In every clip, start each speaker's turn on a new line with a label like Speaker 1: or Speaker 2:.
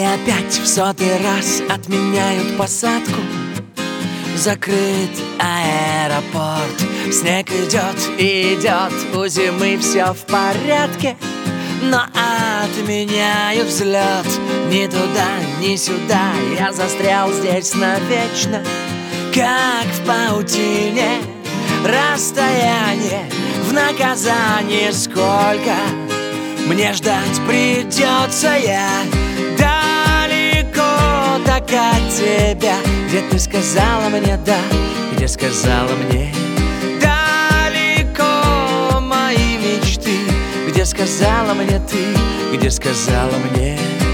Speaker 1: опять в 100-й раз отменяют посадку. Закрыт аэропорт, снег идет и идет, у зимы все в порядке. Но отменяют взлет, ни туда, ни сюда, я застрял здесь навечно. Как в паутине расстояние, в наказание сколько мне ждать придется. Я далеко так от тебя, где ты сказала мне да, где сказала мне далеко мои мечты, где сказала мне ты, где сказала мне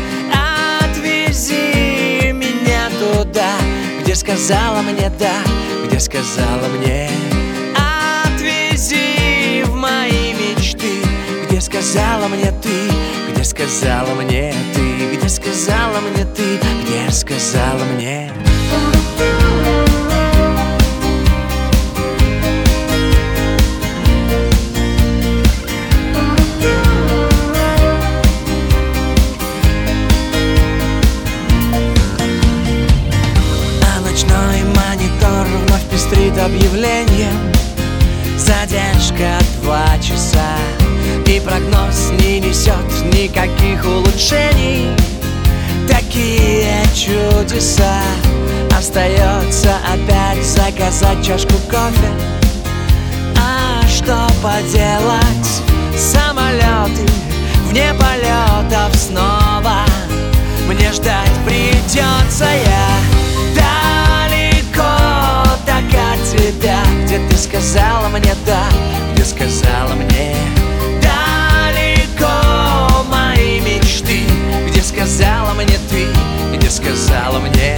Speaker 1: отвези меня туда, где сказала мне да, где сказала мне отвези в мои мечты, где сказала мне ты, где сказала мне ты, где сказала мне ты, где сказала мне. Вновь пестрит объявлением, задержка 2 часа, и прогноз не несет никаких улучшений. Такие чудеса. Остается опять заказать чашку кофе. А что поделать, самолеты вне полетов снова мне ждать придется. Я так от тебя, где ты сказала мне да, где сказала мне далеко мои мечты, где сказала мне ты, где сказала мне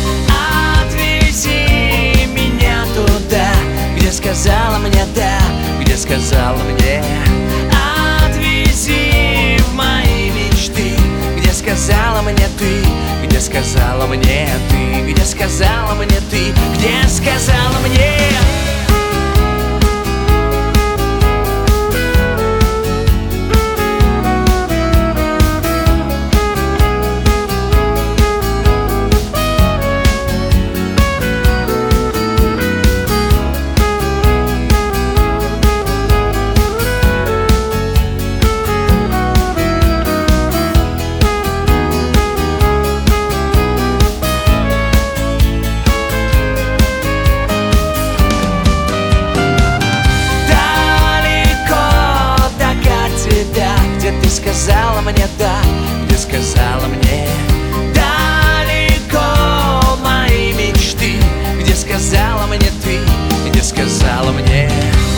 Speaker 1: отвези меня туда, где сказала мне да, где сказала мне отвези в мои мечты, где сказала мне ты, где сказала мне ты, где сказала мне ты, где сказала мне. Где ты сказала мне да, где сказала мне далеко мои мечты, где сказала мне ты, где сказала мне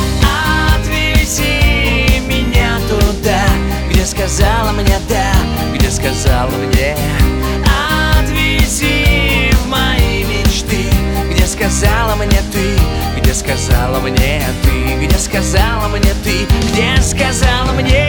Speaker 1: отвези меня туда, где сказала мне да, где сказала мне отвези в мои мечты, где сказала мне ты, где сказала мне ты, где сказала мне ты, где сказала мне.